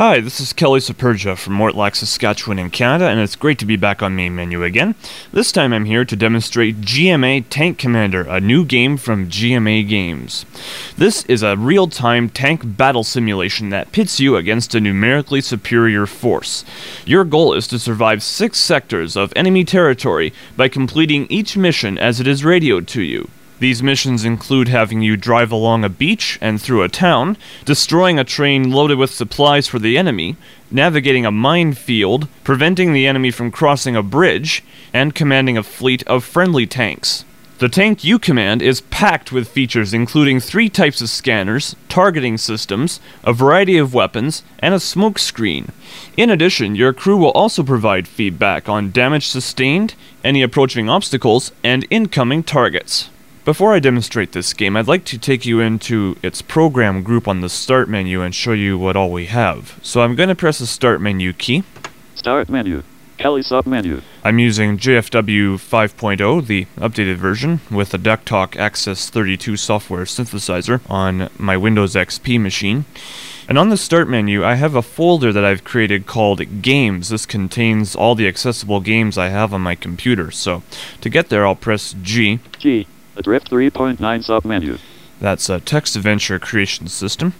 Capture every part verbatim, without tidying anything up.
Hi, this is Kelly Superga from Mortlach, Saskatchewan in Canada, and it's great to be back on Main Menu again. This time I'm here to demonstrate G M A Tank Commander, a new game from G M A Games. This is a real-time tank battle simulation that pits you against a numerically superior force. Your goal is to survive six sectors of enemy territory by completing each mission as it is radioed to you. These missions include having you drive along a beach and through a town, destroying a train loaded with supplies for the enemy, navigating a minefield, preventing the enemy from crossing a bridge, and commanding a fleet of friendly tanks. The tank you command is packed with features including three types of scanners, targeting systems, a variety of weapons, and a smoke screen. In addition, your crew will also provide feedback on damage sustained, any approaching obstacles, and incoming targets. Before I demonstrate this game, I'd like to take you into its program group on the start menu and show you what all we have. So I'm going to press the start menu key. Start menu. Kelly submenu. I'm using J F W five point oh, the updated version, with the DuckTalk Access thirty-two software synthesizer on my Windows X P machine. And on the start menu, I have a folder that I've created called Games. This contains all the accessible games I have on my computer. So to get there, I'll press G. G. Adrift three point nine submenu. That's a text adventure creation system.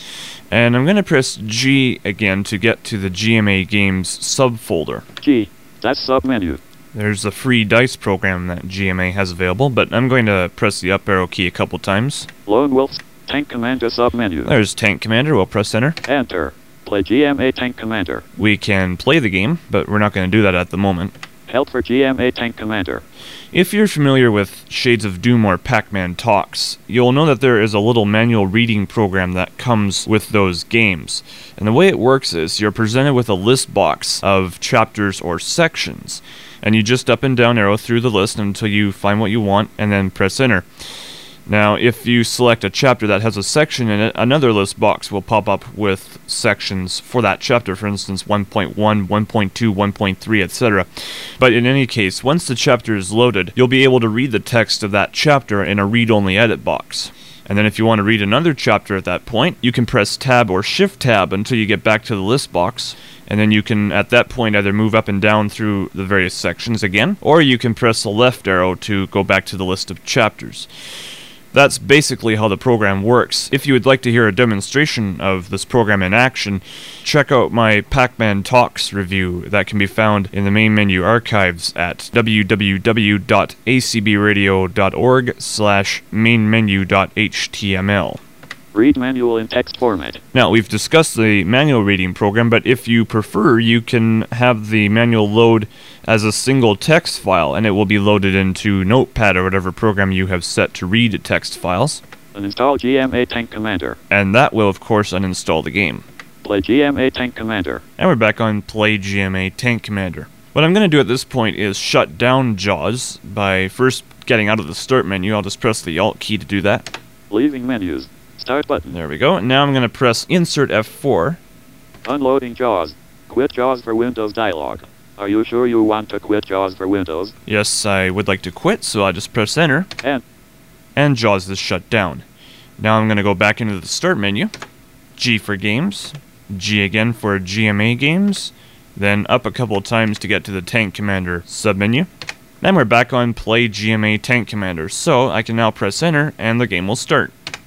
And I'm going to press G again to get to the G M A Games subfolder. G. That's submenu. There's a free dice program that G M A has available, but I'm going to press the up arrow key a couple times. Lone Wolf. Tank Commander submenu. There's Tank Commander. We'll press enter. Enter. Play G M A Tank Commander. We can play the game, but we're not going to do that at the moment. Help for G M A Tank Commander. If you're familiar with Shades of Doom or Pac-Man Talks, you'll know that there is a little manual reading program that comes with those games. And the way it works is you're presented with a list box of chapters or sections, and you just up and down arrow through the list until you find what you want and then press enter. Now, if you select a chapter that has a section in it, another list box will pop up with sections for that chapter, for instance one point one, one point two, one point three, et cetera. But in any case, once the chapter is loaded, you'll be able to read the text of that chapter in a read-only edit box. And then if you want to read another chapter at that point, you can press Tab or Shift-Tab until you get back to the list box. And then you can, at that point, either move up and down through the various sections again, or you can press the left arrow to go back to the list of chapters. That's basically how the program works. If you would like to hear a demonstration of this program in action, check out my Pac-Man Talks review that can be found in the main menu archives at w w w dot a c b radio dot org slash main menu dot h t m l. Read manual in text format. Now, we've discussed the manual reading program, but if you prefer, you can have the manual load as a single text file, and it will be loaded into Notepad or whatever program you have set to read text files. Uninstall G M A Tank Commander. And that will, of course, uninstall the game. Play G M A Tank Commander. And we're back on Play G M A Tank Commander. What I'm going to do at this point is shut down JAWS by first getting out of the start menu. I'll just press the Alt key to do that. Leaving menus. Start button. There we go. Now I'm going to press Insert F four. Unloading JAWS. Quit JAWS for Windows dialog. Are you sure you want to quit JAWS for Windows? Yes, I would like to quit, so I'll just press Enter. And? And JAWS is shut down. Now I'm going to go back into the Start menu. G for Games. G again for G M A Games. Then up a couple of times to get to the Tank Commander submenu. Then we're back on Play G M A Tank Commander, so I can now press Enter and the game will start.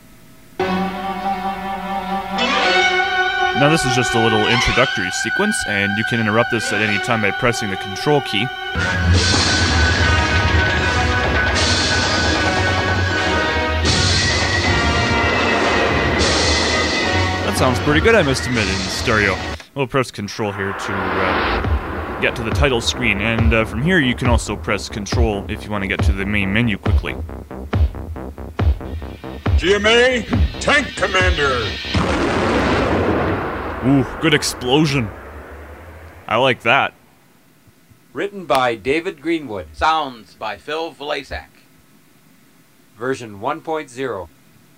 Now this is just a little introductory sequence, and you can interrupt this at any time by pressing the Control key. That sounds pretty good, I must admit, in stereo. We'll press Control here to uh, get to the title screen, and uh, from here you can also press Control if you want to get to the main menu quickly. G M A Tank Commander! Ooh, good explosion. I like that. Written by David Greenwood. Sounds by Phil Vlasak. Version one point oh.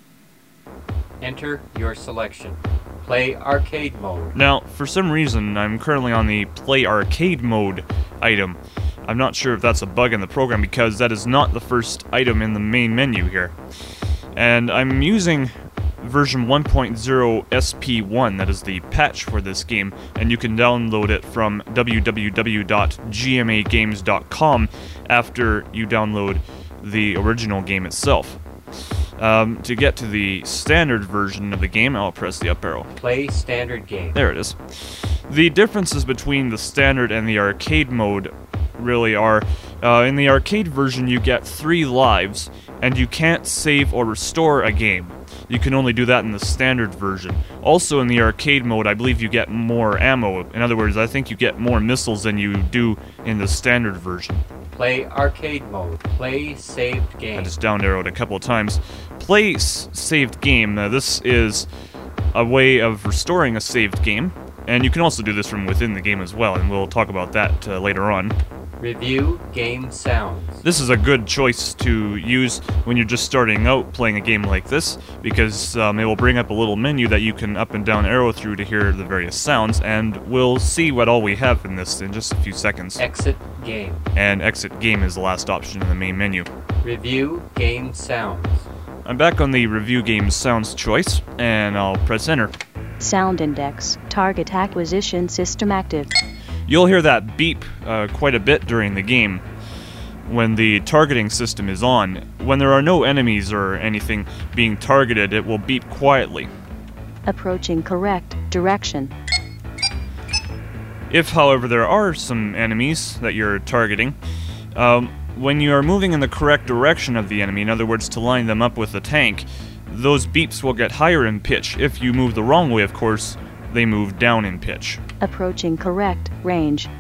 Enter your selection. Play arcade mode. Now, for some reason, I'm currently on the Play Arcade Mode item. I'm not sure if that's a bug in the program because that is not the first item in the main menu here. And I'm using version one point oh S P one, that is the patch for this game, and you can download it from w w w dot g m a games dot com after you download the original game itself. Um, to get to the standard version of the game, I'll press the up arrow. Play standard game. There it is. The differences between the standard and the arcade mode really are, uh, in the arcade version you get three lives, and you can't save or restore a game. You can only do that in the standard version. Also in the arcade mode, I believe you get more ammo. In other words, I think you get more missiles than you do in the standard version. Play arcade mode. Play saved game. I just down arrowed a couple of times. Play s saved game. Now, this is a way of restoring a saved game, and you can also do this from within the game as well, and we'll talk about that uh, later on. Review game sounds. This is a good choice to use when you're just starting out playing a game like this, because um, it will bring up a little menu that you can up and down arrow through to hear the various sounds, and we'll see what all we have in this in just a few seconds. Exit game. And exit game is the last option in the main menu. Review game sounds. I'm back on the review game sounds choice, and I'll press enter. Sound index. Target acquisition system active. You'll hear that beep uh, quite a bit during the game when the targeting system is on. When there are no enemies or anything being targeted, it will beep quietly. Approaching correct direction. If, however, there are some enemies that you're targeting, um, when you are moving in the correct direction of the enemy, in other words, to line them up with the tank, those beeps will get higher in pitch. If you move the wrong way, of course, they move down in pitch. Approaching correct range.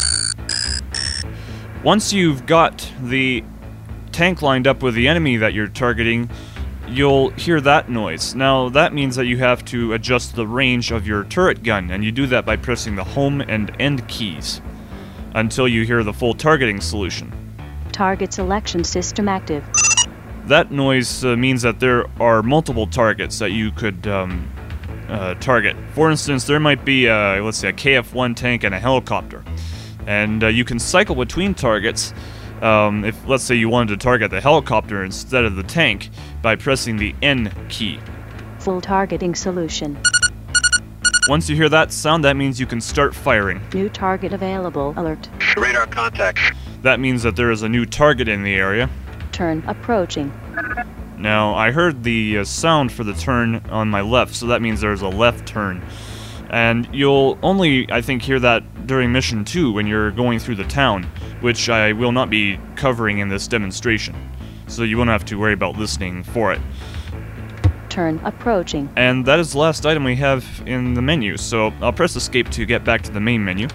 Once you've got the tank lined up with the enemy that you're targeting, you'll hear that noise. Now, that means that you have to adjust the range of your turret gun, and you do that by pressing the home and end keys until you hear the full targeting solution. Target selection system active. That noise uh, means that there are multiple targets that you could um, uh, target. For instance, there might be, a, let's say, a K F one tank and a helicopter. And uh, you can cycle between targets um, if, let's say, you wanted to target the helicopter instead of the tank by pressing the N key. Full targeting solution. Once you hear that sound, that means you can start firing. New target available alert. Radar contact. That means that there is a new target in the area. Turn approaching. Now, I heard the uh, sound for the turn on my left, so that means there's a left turn. And you'll only, I think, hear that during Mission two when you're going through the town, which I will not be covering in this demonstration. So you won't have to worry about listening for it. Turn approaching. And that is the last item we have in the menu, so I'll press escape to get back to the main menu.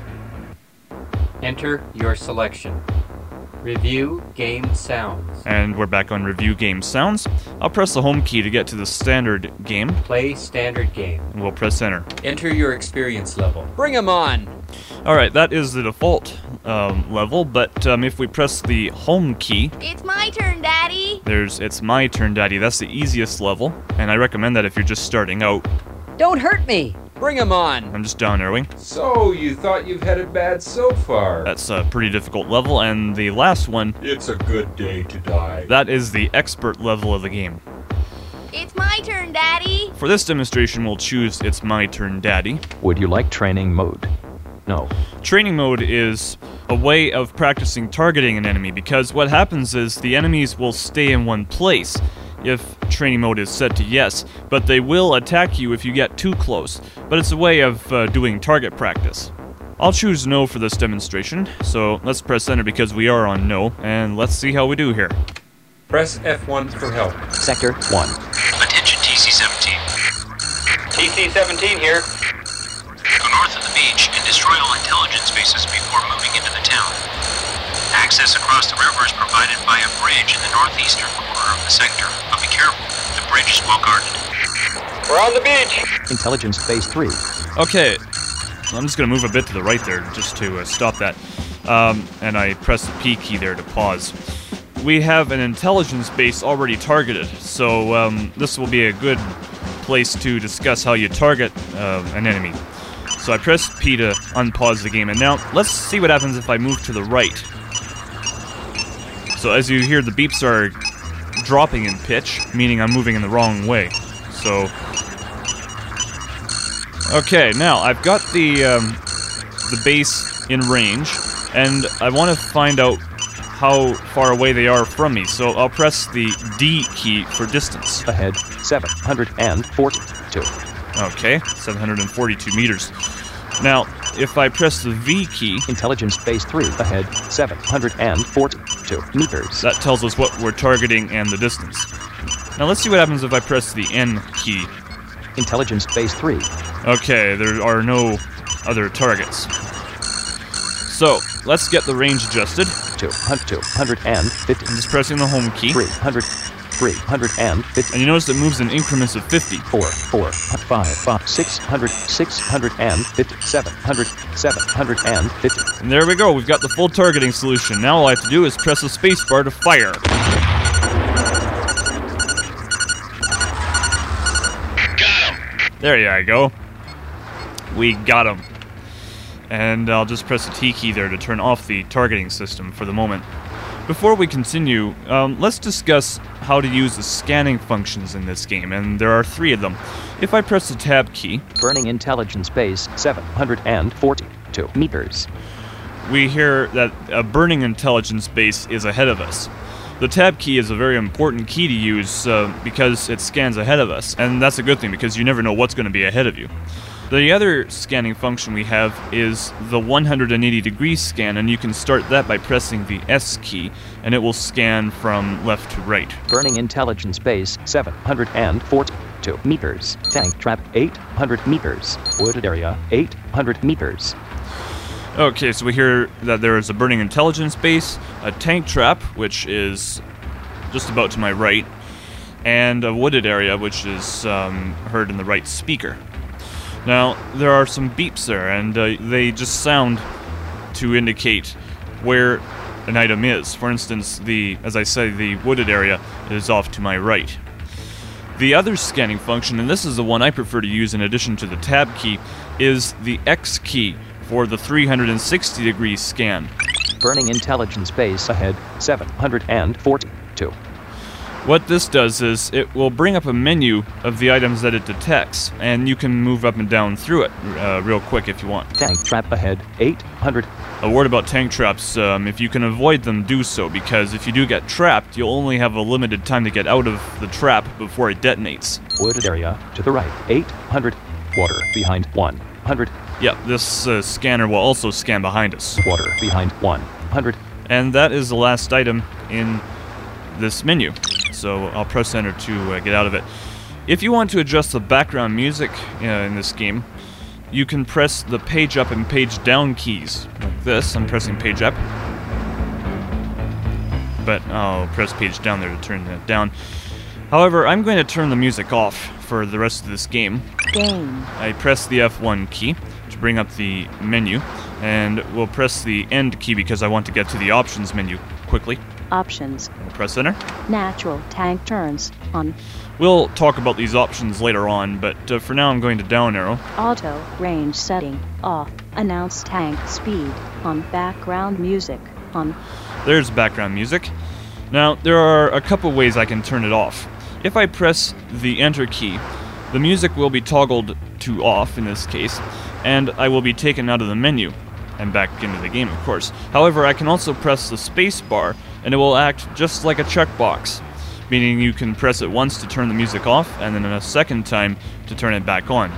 Enter your selection. Review game sounds. And we're back on review game sounds. I'll press the home key to get to the standard game, Play standard game. and we'll press enter. Enter your experience level. Bring 'em on! Alright, that is the default um, level, but um, if we press the home key, It's my turn, Daddy. there's It's My Turn Daddy. That's the easiest level, and I recommend that if you're just starting out. Don't hurt me! Bring 'em on! I'm just down arrowing. So, you thought you've had it bad so far? That's a pretty difficult level, and the last one, It's a good day to die. that is the expert level of the game. It's my turn, Daddy. For this demonstration, we'll choose It's My Turn Daddy. Would you like training mode? No. Training mode is a way of practicing targeting an enemy, because what happens is the enemies will stay in one place if training mode is set to yes, but they will attack you if you get too close. But it's a way of uh, doing target practice. I'll choose no for this demonstration, so let's press enter because we are on no, and let's see how we do here. Press F one for help. Sector one. Attention T C seventeen. T C seventeen here. Go north of the beach and destroy all intelligence bases before moving into the town. Access across the river is provided by a bridge in the northeastern corner of the sector, but be careful, the bridge is well guarded. We're on the beach! Intelligence phase three. Okay, so I'm just going to move a bit to the right there just to uh, stop that. Um, and I press the P key there to pause. We have an intelligence base already targeted, so um, this will be a good place to discuss how you target uh, an enemy. So I press P to unpause the game, and now let's see what happens if I move to the right. So as you hear, the beeps are dropping in pitch, meaning I'm moving in the wrong way. So Okay, now I've got the um, the base in range, and I want to find out how far away they are from me. So I'll press the D key for distance. Ahead, seven hundred forty-two. Okay, seven hundred forty-two meters. Now, if I press the V key, Intelligence Base three. Ahead, seven hundred forty-two meters. that tells us what we're targeting and the distance. Now let's see what happens if I press the N key. Intelligence Base three. Okay, there are no other targets. So, let's get the range adjusted. two hundred fifty. I'm just pressing the home key. three hundred. three hundred fifty. And you notice it moves in increments of fifty. four, four, five, five, six hundred, six hundred fifty, seven hundred, seven hundred fifty. And there we go, we've got the full targeting solution. Now all I have to do is press the spacebar to fire. Got him. There you go. We got him. And I'll just press the T key there to turn off the targeting system for the moment. Before we continue, um, let's discuss how to use the scanning functions in this game, and there are three of them. If I press the Tab key, Burning Intelligence Base seven hundred forty-two meters. we hear that a burning intelligence base is ahead of us. The Tab key is a very important key to use uh, because it scans ahead of us, and that's a good thing because you never know what's going to be ahead of you. The other scanning function we have is the one hundred eighty degree scan, and you can start that by pressing the S key, and it will scan from left to right. Burning Intelligence Base seven hundred forty-two meters. Tank Trap eight hundred meters. Wooded Area eight hundred meters. Okay, so we hear that there is a burning intelligence base, a tank trap, which is just about to my right, and a wooded area, which is um, heard in the right speaker. Now, there are some beeps there, and uh, they just sound to indicate where an item is. For instance, the, as I say, the wooded area is off to my right. The other scanning function, and this is the one I prefer to use in addition to the Tab key, is the X key for the three hundred sixty degree scan. Burning Intelligence Base ahead seven hundred forty-two. What this does is it will bring up a menu of the items that it detects, and you can move up and down through it uh, real quick if you want. Tank Trap ahead eight hundred. A word about tank traps, um, if you can avoid them, do so, because if you do get trapped, you'll only have a limited time to get out of the trap before it detonates. Wooded Area to the right eight hundred. Water behind one hundred. Yep, this uh, scanner will also scan behind us. Water behind one hundred. And that is the last item in this menu. So I'll press enter to uh, get out of it. If you want to adjust the background music uh, in this game, you can press the page up and page down keys. Like this, I'm pressing page up. But I'll press page down there to turn that down. However, I'm going to turn the music off for the rest of this game. Game. I press the F one key to bring up the menu, and we'll press the end key because I want to get to the options menu quickly. Options. We'll press enter. Natural tank turns on. We'll talk about these options later on, but uh, for now I'm going to down arrow. Auto range setting off. Announce tank speed on. Background music on. There's background music. Now, there are a couple ways I can turn it off. If I press the enter key, the music will be toggled to off in this case, and I will be taken out of the menu and back into the game, of course. However, I can also press the space bar, and it will act just like a checkbox, meaning you can press it once to turn the music off, and then a second time to turn it back on.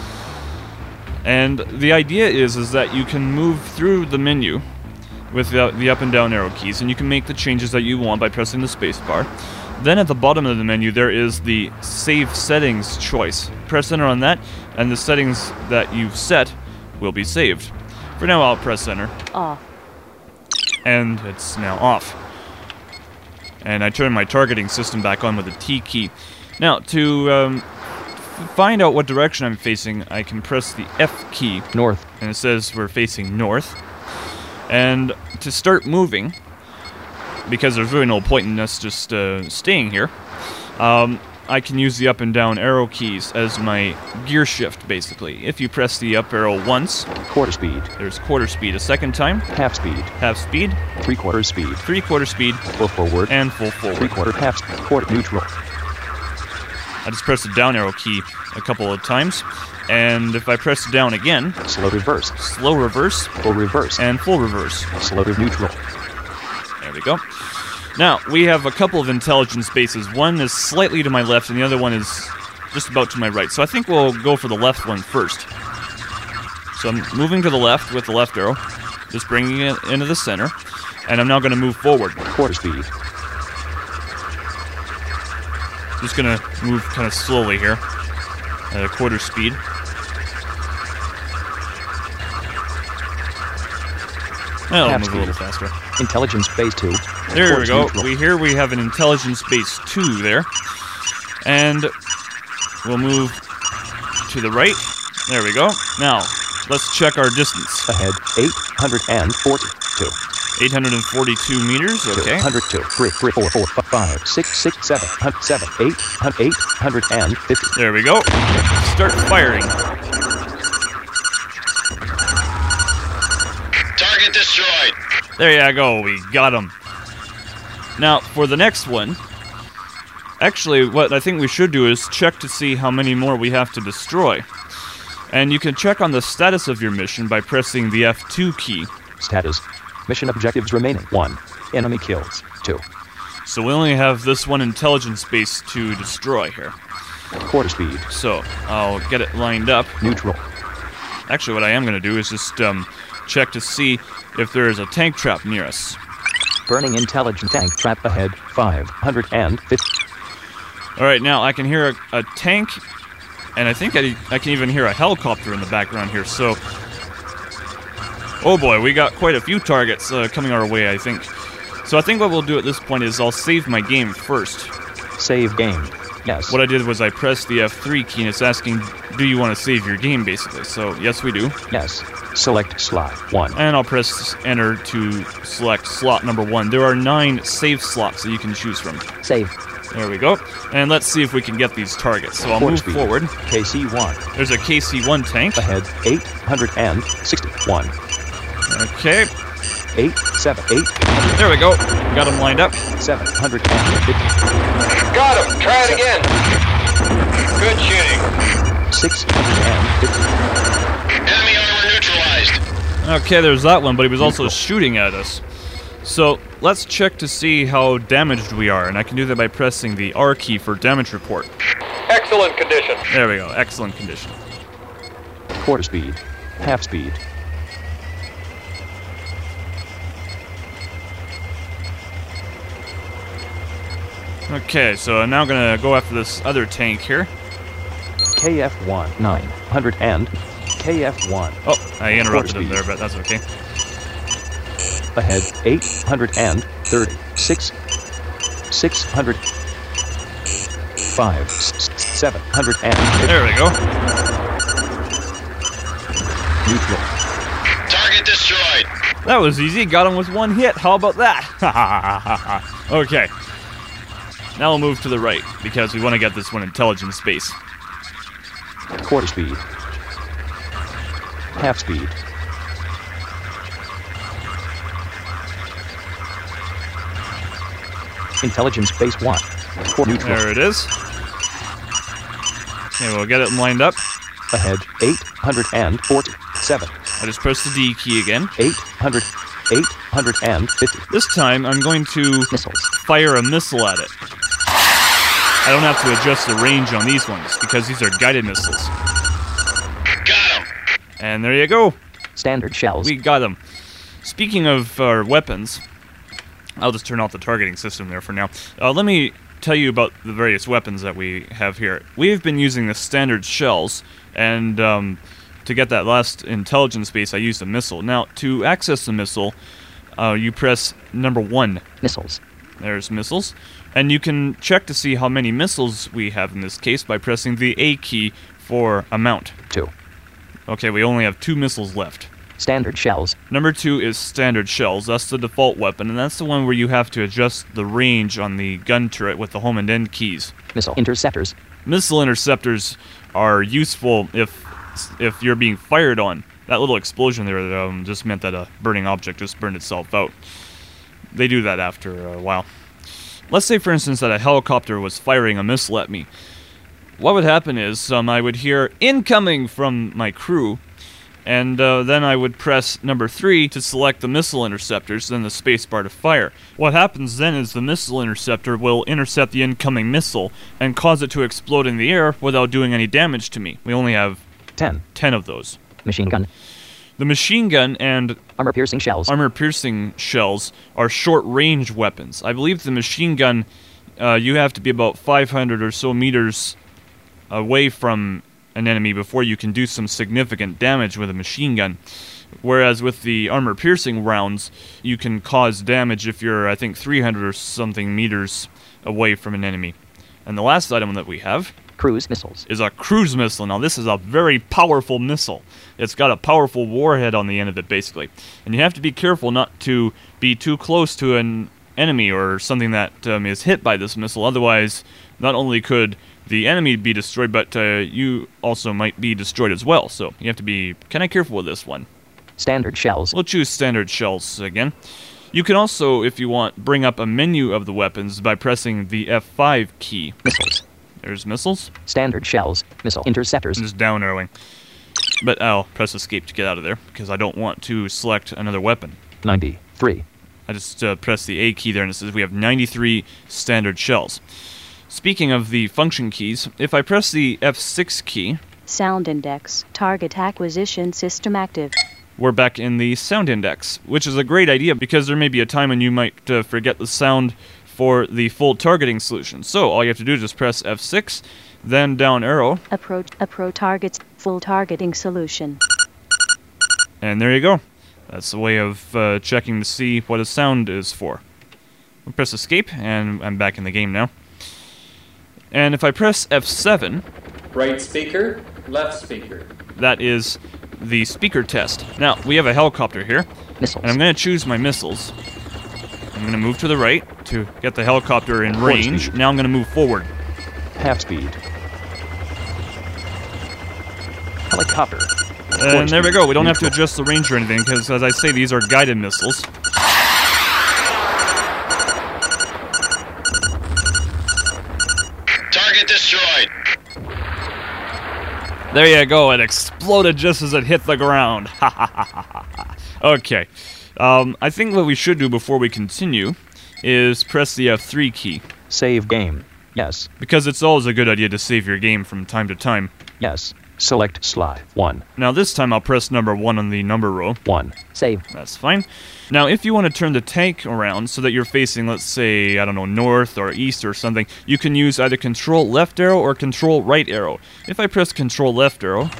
And the idea is, is that you can move through the menu with the, the up and down arrow keys, and you can make the changes that you want by pressing the space bar. Then at the bottom of the menu there is the Save Settings choice. Press enter on that, and the settings that you've set will be saved. For now I'll press enter. Off. And it's now off. And I turn my targeting system back on with the T key. Now, to um, find out what direction I'm facing, I can press the F key. North. And it says we're facing north. And to start moving, because there's really no point in us just uh, staying here, um, I can use the up and down arrow keys as my gear shift, basically. If you press the up arrow once, quarter speed. There's quarter speed. A second time, half speed. Half speed. Three quarter speed. Three quarter speed. Full forward. And full forward. Three quarter half speed. Quarter neutral. I just press the down arrow key a couple of times, and if I press it down again, Slow reverse. slow reverse, Full reverse. and full reverse. Slow to neutral. There we go. Now, we have a couple of intelligence bases. One is slightly to my left, and the other one is just about to my right. So I think we'll go for the left one first. So I'm moving to the left with the left arrow, just bringing it into the center, and I'm now going to move forward. Quarter speed. Just going to move kind of slowly here at a quarter speed. I'll Half move a speed. little faster. Intelligence base two. There we Towards go. neutral. We here we have an intelligence base two there, and we'll move to the right. There we go. Now let's check our distance. Ahead. eight hundred forty-two. eight hundred forty-two meters. Okay. one hundred two. three, three, four, four, five, six, six, seven, seven, eight, eight hundred fifty. There we go. Start firing. Target destroyed. There you go. We got him. Now for the next one. Actually, what I think we should do is check to see how many more we have to destroy. And you can check on the status of your mission by pressing the F two key. Status. Mission objectives remaining. one. Enemy kills. two. So we only have this one intelligence base to destroy here. Quarter speed. So I'll get it lined up. Neutral. Actually, what I am going to do is just um, check to see if there is a tank trap near us. Burning intelligent tank trap ahead. five hundred fifty. All right, now I can hear a, a tank, and I think I, I can even hear a helicopter in the background here. So, oh boy, we got quite a few targets uh, coming our way, I think. So I think what we'll do at this point is I'll save my game first. Save game. Yes. What I did was I pressed the F three key, and it's asking, do you want to save your game, basically. So, yes, we do. Yes. Select slot one. And I'll press enter to select slot number one. There are nine save slots that you can choose from. Save. There we go. And let's see if we can get these targets. So I'll Quarter move speed. forward. K C one. There's a K C one tank. Ahead. eight hundred sixty-one. Okay. eight, seven, eight, There we go. Got him lined up. seven hundred fifty. Got him. Try it again. Good shooting. six hundred fifty. Enemy armor neutralized. Okay, there's that one, but he was also shooting at us. So let's check to see how damaged we are, and I can do that by pressing the R key for damage report. Excellent condition. There we go. Excellent condition. Quarter speed. Half speed. Okay, so I'm now gonna go after this other tank here. K F one. nine hundred and K F one. Oh, I interrupted Quarter him there, but that's okay. Ahead. eight hundred thirty-six. six hundred. five. seven hundred fifty. There we go. Neutral. Target destroyed. That was easy. Got him with one hit. How about that? Okay. Now we'll move to the right, because we want to get this one intelligence space. Quarter speed. Half speed. Intelligence base one. Quarter neutral. There it is. Okay, we'll get it lined up. Ahead. eight hundred forty-seven. I just press the D key again. eight hundred. eight hundred fifty. This time, I'm going to Missiles. fire a missile at it. I don't have to adjust the range on these ones, because these are guided missiles. Got him. And there you go. Standard shells. We got them. Speaking of our weapons, I'll just turn off the targeting system there for now. Uh, let me tell you about the various weapons that we have here. We've been using the standard shells, and um, to get that last intelligence base, I used a missile. Now, to access the missile, uh, you press number one. Missiles. There's missiles. And you can check to see how many missiles we have in this case by pressing the A key for amount. Two. Okay, we only have two missiles left. Standard shells. Number two is standard shells. That's the default weapon, and that's the one where you have to adjust the range on the gun turret with the home and end keys. Missile interceptors. Missile interceptors are useful if if you're being fired on. That little explosion there um, just meant that a burning object just burned itself out. They do that after a while. Let's say, for instance, that a helicopter was firing a missile at me. what would happen is um, I would hear incoming from my crew, and uh, then I would press number three to select the missile interceptors, then the spacebar to fire. What happens then is the missile interceptor will intercept the incoming missile and cause it to explode in the air without doing any damage to me. We only have ten. ten of those. Machine gun. The machine gun and armor-piercing shells. Armor-piercing shells are short-range weapons. I believe the machine gun, uh, you have to be about five hundred or so meters away from an enemy before you can do some significant damage with a machine gun. Whereas with the armor-piercing rounds, you can cause damage if you're, I think, three hundred or something meters away from an enemy. And the last item that we have cruise missiles is a cruise missile. Now this is a very powerful missile. It's got a powerful warhead on the end of it, basically. And you have to be careful not to be too close to an enemy or something that um, is hit by this missile. Otherwise, not only could the enemy be destroyed, but uh, you also might be destroyed as well. So you have to be kind of careful with this one. Standard shells. We'll choose standard shells again. You can also, if you want, bring up a menu of the weapons by pressing the F five key. Missiles. There's missiles. Standard shells. Missile interceptors. I'm just down arrowing. But I'll press escape to get out of there, because I don't want to select another weapon. ninety-three. I just uh, press the A key there, and it says we have ninety-three standard shells. Speaking of the function keys, if I press the F six key... Sound index. Target acquisition system active. We're back in the sound index, which is a great idea, because there may be a time when you might uh, forget the sound for the full targeting solution. So all you have to do is just press F six, then down arrow. Approach a pro targets full targeting solution. And there you go. That's a way of uh, checking to see what a sound is for. We'll press escape, and I'm back in the game now. And if I press F seven... Right speaker, left speaker. That is the speaker test. Now, we have a helicopter here. Missiles. And I'm going to choose my missiles. I'm going to move to the right to get the helicopter in range. Speed. Now I'm going to move forward. Half speed. Helicopter. And there we go. We don't have to adjust the range or anything, because as I say, these are guided missiles. Target destroyed. There you go. It exploded just as it hit the ground. Ha ha ha ha ha. Okay. Um, I think what we should do before we continue is press the F three key. Save game. Yes. Because it's always a good idea to save your game from time to time. Yes. Select slot one. Now this time I'll press number one on the number row. One. Save. That's fine. Now if you want to turn the tank around so that you're facing, let's say, I don't know, north or east or something, you can use either control left arrow or control right arrow. If I press control left arrow...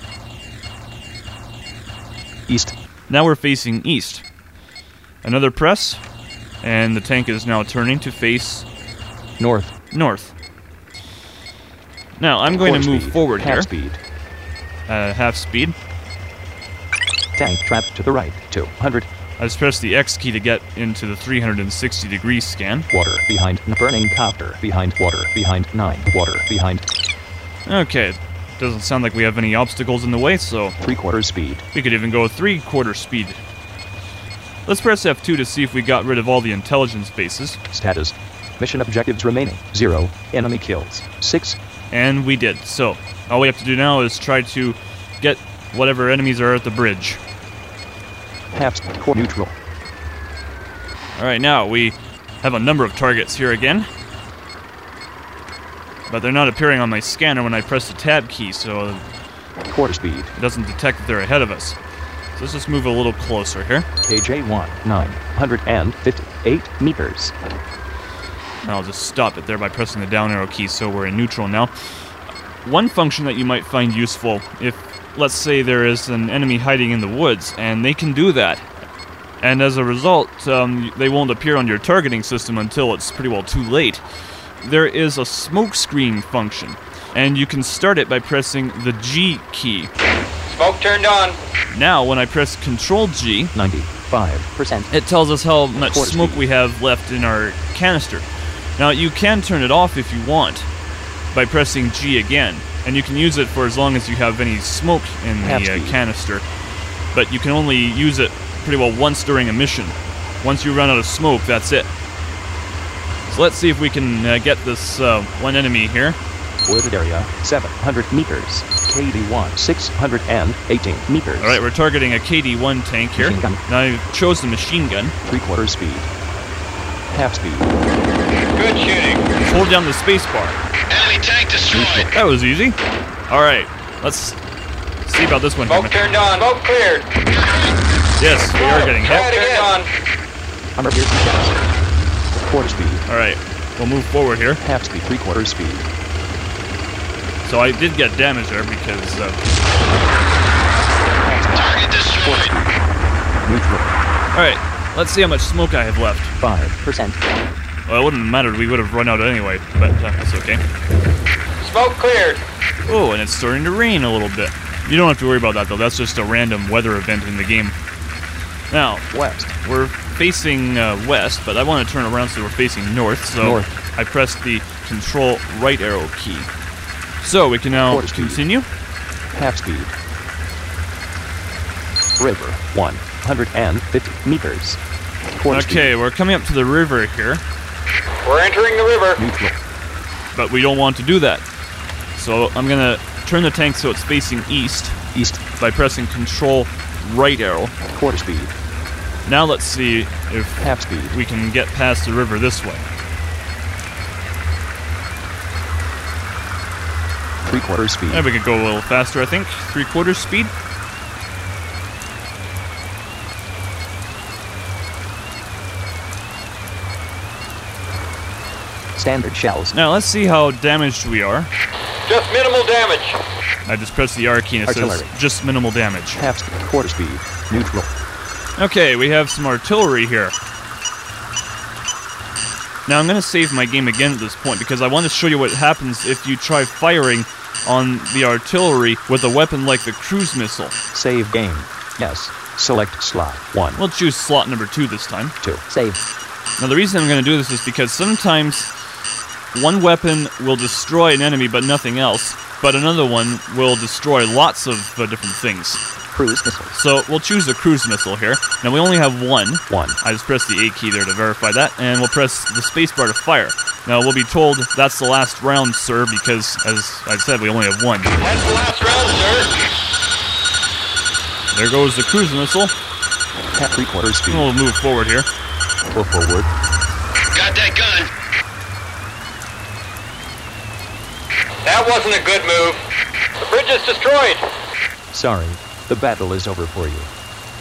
East. Now we're facing east. Another press, and the tank is now turning to face... North. North. Now I'm going Forward to move speed. forward half here. Speed. Uh, half speed. Tank trap to the right. two hundred. I just press the X key to get into the three hundred sixty degree scan. Water behind. Burning copter behind. Water behind. nine. Water behind. Okay. Doesn't sound like we have any obstacles in the way, so... Three quarter speed. We could even go three quarter speed. Let's press F two to see if we got rid of all the intelligence bases. Status. Mission objectives remaining. Zero. Enemy kills. Six. And we did. So, all we have to do now is try to get whatever enemies are at the bridge. Half core neutral. Alright, now we have a number of targets here again. But they're not appearing on my scanner when I press the tab key, so quarter speed. It doesn't detect that they're ahead of us. So let's just move a little closer here. K J one, nine hundred fifty-eight meters. And I'll just stop it there by pressing the down arrow key, so we're in neutral now. One function that you might find useful if, let's say, there is an enemy hiding in the woods, and they can do that. And as a result, um, they won't appear on your targeting system until it's pretty well too late. There is a smoke screen function, and you can start it by pressing the G key. Smoke turned on. Now, when I press Control G, ninety-five percent. It tells us how much Quarter smoke speed. we have left in our canister. Now, you can turn it off if you want by pressing G again, and you can use it for as long as you have any smoke in Half the uh, speed. canister. But you can only use it pretty well once during a mission. Once you run out of smoke, that's it. So let's see if we can uh, get this uh, one enemy here. Wooded area, seven hundred meters. K D one, six hundred eighteen meters. Alright, we're targeting a K D one tank here. Machine gun. Now I've chosen machine gun. Three-quarter speed. Half speed. Good shooting. Hold down the space bar. Enemy tank destroyed. That was easy. Alright, let's see about this one here. Smoke turned on. Smoke cleared. Yes, we are getting Try hit. it again. On. Armor piercing shells. Quarter speed. Alright, we'll move forward here. Half speed. Three-quarter speed. So I did get damage there because... Uh, Target Quarter destroyed. speed. Neutral. Alright, let's see how much smoke I have left. Five percent. Well, it wouldn't have mattered. We would have run out anyway, but uh, that's okay. Smoke cleared. Oh, and it's starting to rain a little bit. You don't have to worry about that, though. That's just a random weather event in the game. Now, West. we're facing uh, west, but I want to turn around so we're facing north, so North. I pressed the control right arrow key. So we can now Quarter speed. continue. Half speed. River, one hundred fifty meters. Quarter Okay, we're coming up to the river here, We're entering the river. speed. Neutral. but we don't want to do that. So I'm going to turn the tank so it's facing east East. by pressing control right arrow. Quarter speed. Now let's see if Half speed. we can get past the river this way. Three-quarter speed. Yeah, we could go a little faster, I think. Three quarters speed. Standard shells. Now let's see how damaged we are. Just minimal damage. I just pressed the R key and it Artillery. says just minimal damage. Half speed. Quarter speed. Neutral. Okay, we have some artillery here. Now I'm going to save my game again at this point because I want to show you what happens if you try firing on the artillery with a weapon like the cruise missile. Save game. Yes. Select slot. One. We'll choose slot number two this time. Two. Save. Now the reason I'm going to do this is because sometimes one weapon will destroy an enemy but nothing else, but another one will destroy lots of uh, different things. Cruise missiles. So we'll choose the cruise missile here. Now we only have one. One. I just pressed the A key there to verify that, and we'll press the spacebar to fire. Now we'll be told that's the last round, sir, because as I said, we only have one. That's the last round, sir. There goes the cruise missile. Half three-quarter speed. We'll move forward here. Go forward. Got that gun. That wasn't a good move. The bridge is destroyed. Sorry. The battle is over for you.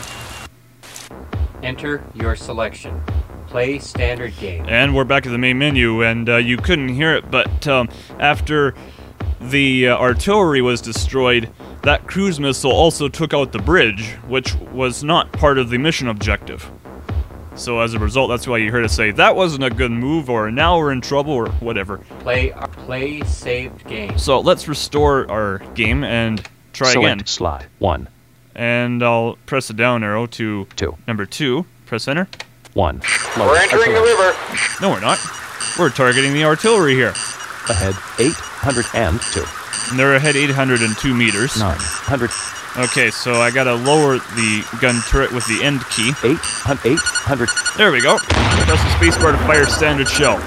Enter your selection. Play standard game. And we're back at the main menu, and uh, you couldn't hear it, but um, after the uh, artillery was destroyed, that cruise missile also took out the bridge, which was not part of the mission objective. So as a result, that's why you heard us say, that wasn't a good move, or now we're in trouble, or whatever. Play play saved game. So let's restore our game and try Select again. slot. One. And I'll press the down arrow to Two. number two. Press enter. One. We're entering the river. No, we're not. We're targeting the artillery here. Ahead. Eight hundred and two. And they're ahead eight hundred two meters. Nine hundred. Okay, so I gotta lower the gun turret with the end key. Eight hundred. Eight hundred. There we go. Press the spacebar to fire standard shell.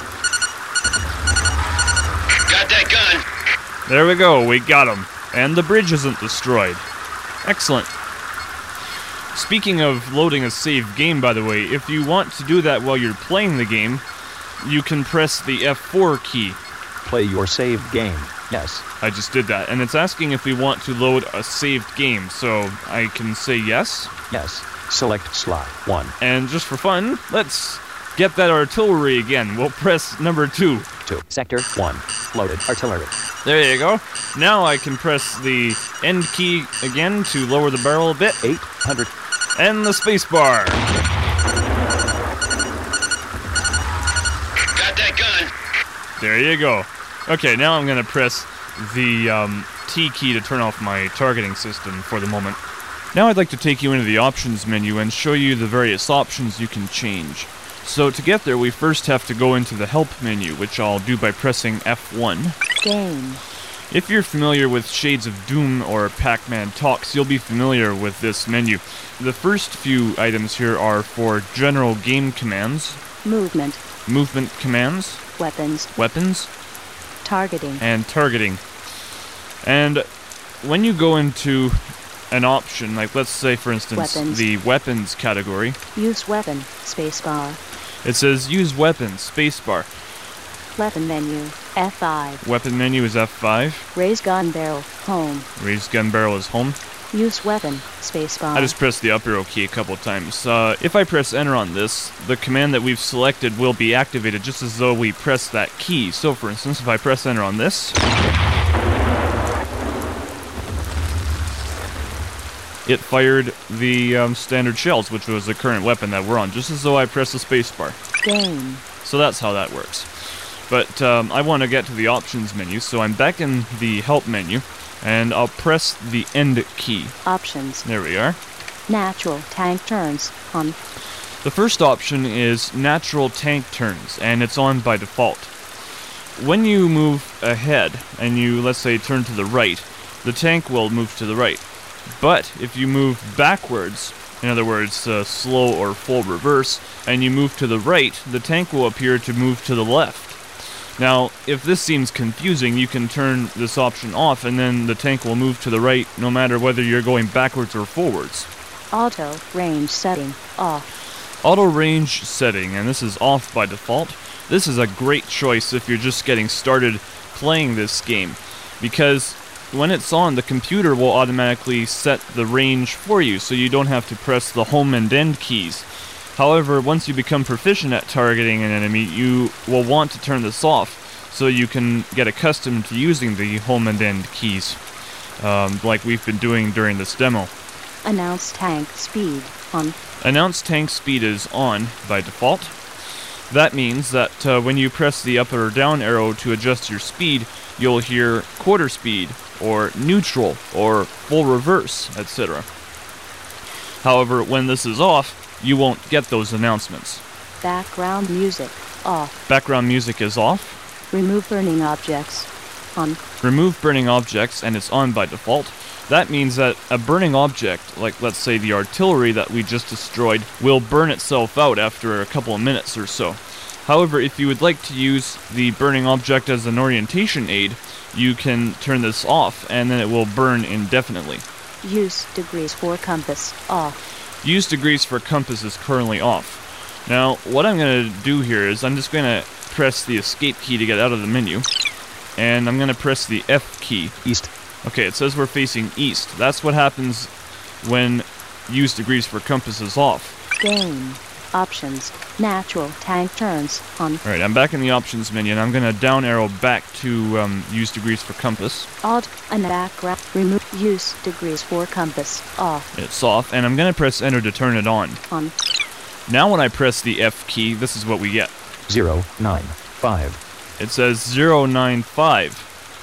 Got that gun. There we go, we got him. And the bridge isn't destroyed. Excellent. Speaking of loading a save game, by the way, if you want to do that while you're playing the game, you can press the F four key. Play your saved game. Yes. I just did that, and it's asking if we want to load a saved game, so I can say yes. Yes. Select slot. One. And just for fun, let's get that artillery again. We'll press number two. Two. Sector. One. Loaded artillery. There you go. Now I can press the end key again to lower the barrel a bit. Eight hundred. And the spacebar. Got that gun. There you go. Okay, now I'm going to press the um, T key to turn off my targeting system for the moment. Now I'd like to take you into the options menu and show you the various options you can change. So to get there, we first have to go into the help menu, which I'll do by pressing F one. Game. If you're familiar with Shades of Doom or Pac-Man Talks, you'll be familiar with this menu. The first few items here are for general game commands, Movement. movement commands, Weapons. weapons, targeting, and targeting. And when you go into an option, like let's say for instance Weapons. the weapons category, use weapon, spacebar, it says use weapons, spacebar. weapon menu, F five, Weapon menu is F five. raise gun barrel, home, Raised gun barrel is home. use weapon, spacebar. I just pressed the up arrow key a couple times. Uh, if I press enter on this, the command that we've selected will be activated just as though we pressed that key. So for instance, if I press enter on this, it fired the um, standard shells, which was the current weapon that we're on, just as though I pressed the spacebar. Game. So that's how that works. But um, I want to get to the options menu, so I'm back in the help menu, and I'll press the end key. Options. There we are. Natural tank turns, on. The first option is natural tank turns, and it's on by default. When you move ahead, and you, let's say, turn to the right, the tank will move to the right. But if you move backwards, in other words, uh, slow or full reverse, and you move to the right, the tank will appear to move to the left. Now, if this seems confusing, you can turn this option off, and then the tank will move to the right no matter whether you're going backwards or forwards. Auto range setting, off. Auto range setting, and this is off by default. This is a great choice if you're just getting started playing this game, because when it's on, the computer will automatically set the range for you, so you don't have to press the home and end keys. However, once you become proficient at targeting an enemy, you will want to turn this off, so you can get accustomed to using the home and end keys, um, like we've been doing during this demo. Announce tank speed, on. Announce tank speed is on by default. That means that uh, when you press the up or down arrow to adjust your speed, you'll hear quarter speed, or neutral, or full reverse, et cetera. However, when this is off, you won't get those announcements. Background music, off. Background music is off. Remove burning objects, on. Remove burning objects, and it's on by default. That means that a burning object, like let's say the artillery that we just destroyed, will burn itself out after a couple of minutes or so. However, if you would like to use the burning object as an orientation aid, you can turn this off, and then it will burn indefinitely. Use degrees for compass, off. Use degrees for compass is currently off. Now, what I'm going to do here is I'm just going to press the escape key to get out of the menu, and I'm going to press the F key. East. Okay, it says we're facing east. That's what happens when use degrees for compass is off. Game. Options. Natural tank turns, on. Alright, I'm back in the options menu, and I'm going to down arrow back to um, use degrees for compass. Alt and background. Remove use degrees for compass, off. It's off, and I'm going to press enter to turn it on. On. Now when I press the F key, this is what we get. zero nine five. It says zero nine five.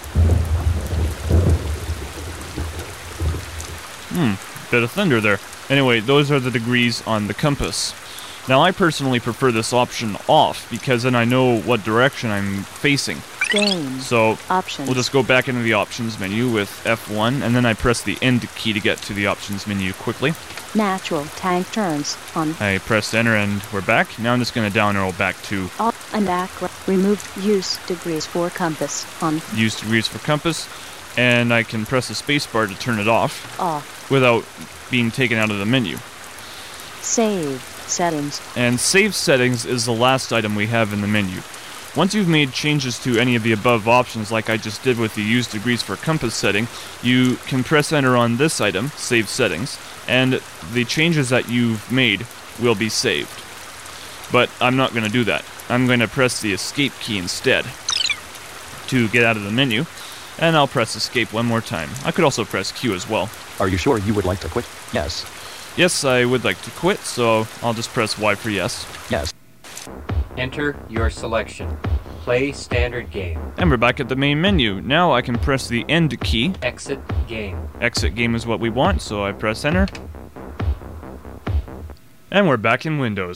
Hmm, bit of thunder there. Anyway, those are the degrees on the compass. Now I personally prefer this option off, because then I know what direction I'm facing. Game. So Options. we'll just go back into the options menu with F one, and then I press the end key to get to the options menu quickly. Natural tank turns, on. I pressed enter and we're back. Now I'm just going to down arrow back to Alt and background. Remove use degrees for compass, on. use degrees for compass, and I can press the spacebar to turn it off Off. without being taken out of the menu. Save. Settings. And save settings is the last item we have in the menu. Once you've made changes to any of the above options, like I just did with the use degrees for compass setting, you can press enter on this item, save settings, and the changes that you've made will be saved. But I'm not going to do that. I'm going to press the escape key instead to get out of the menu, and I'll press escape one more time. I could also press Q as well. Are you sure you would like to quit? Yes. Yes, I would like to quit, so I'll just press Y for yes. Yes. Enter your selection. Play standard game. And we're back at the main menu. Now I can press the end key. Exit game. Exit game is what we want, so I press enter. And we're back in Windows.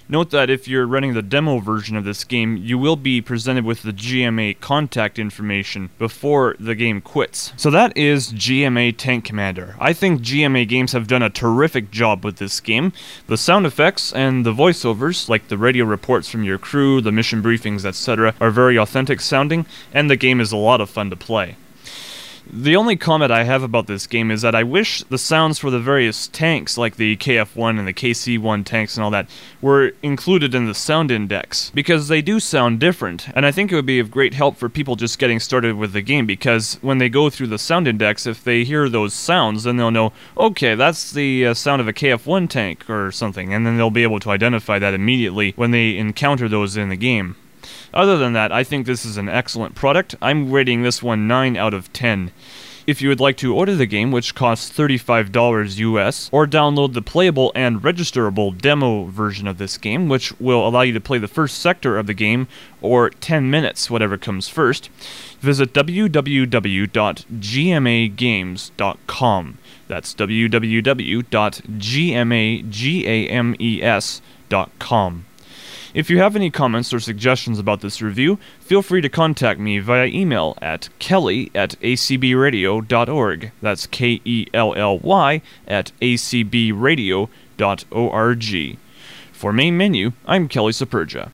Note that if you're running the demo version of this game, you will be presented with the G M A contact information before the game quits. So that is G M A Tank Commander. I think G M A Games have done a terrific job with this game. The sound effects and the voiceovers, like the radio reports from your crew, the mission briefings, et cetera, are very authentic sounding, and the game is a lot of fun to play. The only comment I have about this game is that I wish the sounds for the various tanks, like the K F one and the K C one tanks and all that, were included in the sound index, because they do sound different, and I think it would be of great help for people just getting started with the game, because when they go through the sound index, if they hear those sounds, then they'll know, okay, that's the uh, sound of a K F one tank or something, and then they'll be able to identify that immediately when they encounter those in the game. Other than that, I think this is an excellent product. I'm rating this one nine out of ten. If you would like to order the game, which costs thirty-five dollars U S, or download the playable and registerable demo version of this game, which will allow you to play the first sector of the game, or ten minutes, whatever comes first, visit w w w dot g m a games dot com. That's w w w dot g m a games dot com. If you have any comments or suggestions about this review, feel free to contact me via email at kelly at a c b radio dot org. That's K E L L Y at a c b radio dot org. For Main Menu, I'm Kelly Saperja.